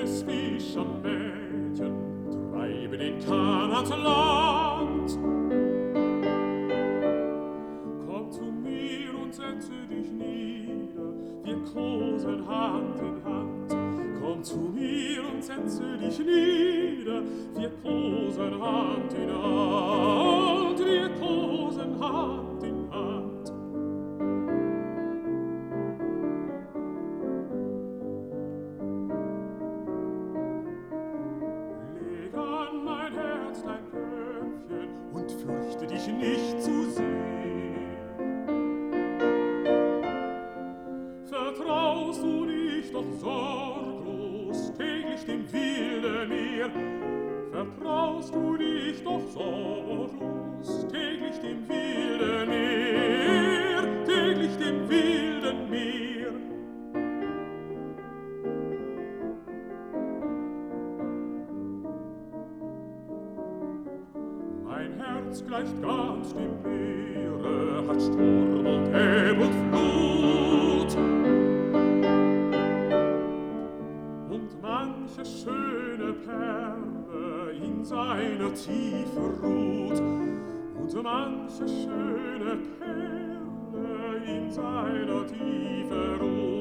schönes Fischermädchen treiben in Kahn ans Land. Komm zu mir und setze dich nieder, wir kosen Hand in Hand. Komm zu mir und setze dich nieder, wir kosen Hand in Hand, wir kosen Hand in Hand. Leg an mein Herz dein Köpfchen und fürchte dich nicht zu sehen. Vertraust du dich doch sorglos täglich dem wilden Meer? Vertraust du dich doch sorglos täglich dem wilden Meer, täglich dem wilden Meer? Mein Herz gleicht ganz dem Meere, hat Sturm und Ebb und Flut. Und manche schöne Perle in seiner Tiefe ruht. Und manche schöne Perle in seiner Tiefe ruht.